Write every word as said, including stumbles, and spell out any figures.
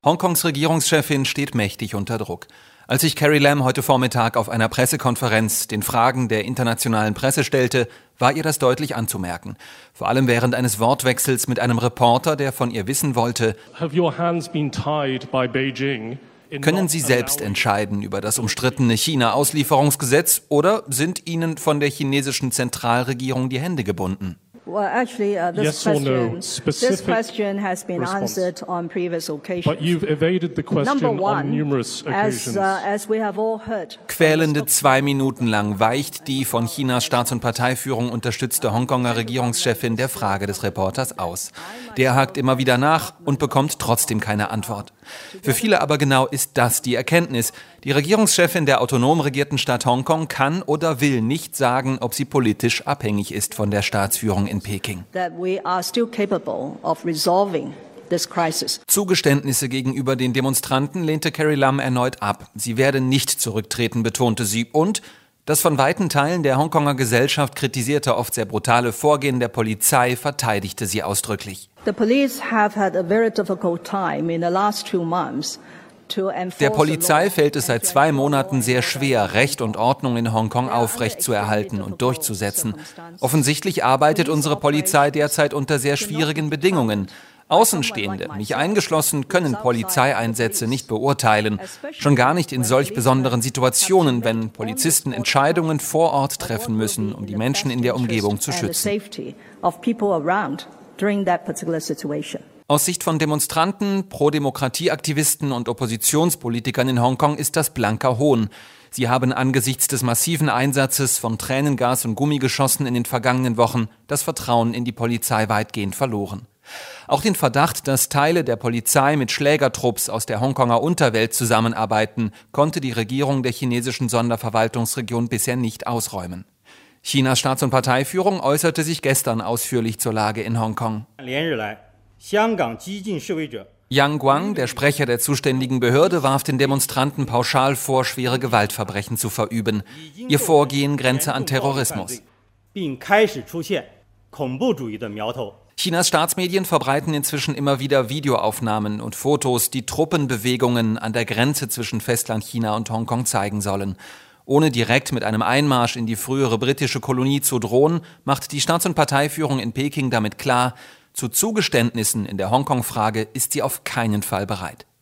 Hongkongs Regierungschefin steht mächtig unter Druck. Als sich Carrie Lam heute Vormittag auf einer Pressekonferenz den Fragen der internationalen Presse stellte, war ihr das deutlich anzumerken. Vor allem während eines Wortwechsels mit einem Reporter, der von ihr wissen wollte: Have your hands been tied by Beijing? Können Sie selbst entscheiden über das umstrittene China-Auslieferungsgesetz oder sind Ihnen von der chinesischen Zentralregierung die Hände gebunden? Well, actually, uh, this, Yes or question, no, specific this question has been response. answered on previous occasions. But you've evaded the question Number one, on numerous occasions. as, uh, as we have all heard. Quälende zwei Minuten lang weicht die von Chinas Staats- und Parteiführung unterstützte Hongkonger Regierungschefin der Frage des Reporters aus. Der hakt immer wieder nach und bekommt trotzdem keine Antwort. Für viele aber genau ist das die Erkenntnis. Die Regierungschefin der autonom regierten Stadt Hongkong kann oder will nicht sagen, ob sie politisch abhängig ist von der Staatsführung in Peking. That we are still capable of resolving this crisis. Zugeständnisse gegenüber den Demonstranten lehnte Carrie Lam erneut ab. Sie werde nicht zurücktreten, betonte sie. Und das von weiten Teilen der Hongkonger Gesellschaft kritisierte, oft sehr brutale Vorgehen der Polizei verteidigte sie ausdrücklich. The police have had a very difficult time in the last two months. Der Polizei fällt es seit zwei Monaten sehr schwer, Recht und Ordnung in Hongkong aufrechtzuerhalten und durchzusetzen. Offensichtlich arbeitet unsere Polizei derzeit unter sehr schwierigen Bedingungen. Außenstehende, mich eingeschlossen, können Polizeieinsätze nicht beurteilen. Schon gar nicht in solch besonderen Situationen, wenn Polizisten Entscheidungen vor Ort treffen müssen, um die Menschen in der Umgebung zu schützen. Aus Sicht von Demonstranten, Pro-Demokratie-Aktivisten und Oppositionspolitikern in Hongkong ist das blanker Hohn. Sie haben angesichts des massiven Einsatzes von Tränengas und Gummigeschossen in den vergangenen Wochen das Vertrauen in die Polizei weitgehend verloren. Auch den Verdacht, dass Teile der Polizei mit Schlägertrupps aus der Hongkonger Unterwelt zusammenarbeiten, konnte die Regierung der chinesischen Sonderverwaltungsregion bisher nicht ausräumen. Chinas Staats- und Parteiführung äußerte sich gestern ausführlich zur Lage in Hongkong. Yang Guang, der Sprecher der zuständigen Behörde, warf den Demonstranten pauschal vor, schwere Gewaltverbrechen zu verüben. Ihr Vorgehen grenze an Terrorismus. Chinas Staatsmedien verbreiten inzwischen immer wieder Videoaufnahmen und Fotos, die Truppenbewegungen an der Grenze zwischen Festlandchina und Hongkong zeigen sollen. Ohne direkt mit einem Einmarsch in die frühere britische Kolonie zu drohen, macht die Staats- und Parteiführung in Peking damit klar, zu Zugeständnissen in der Hongkong-Frage ist sie auf keinen Fall bereit.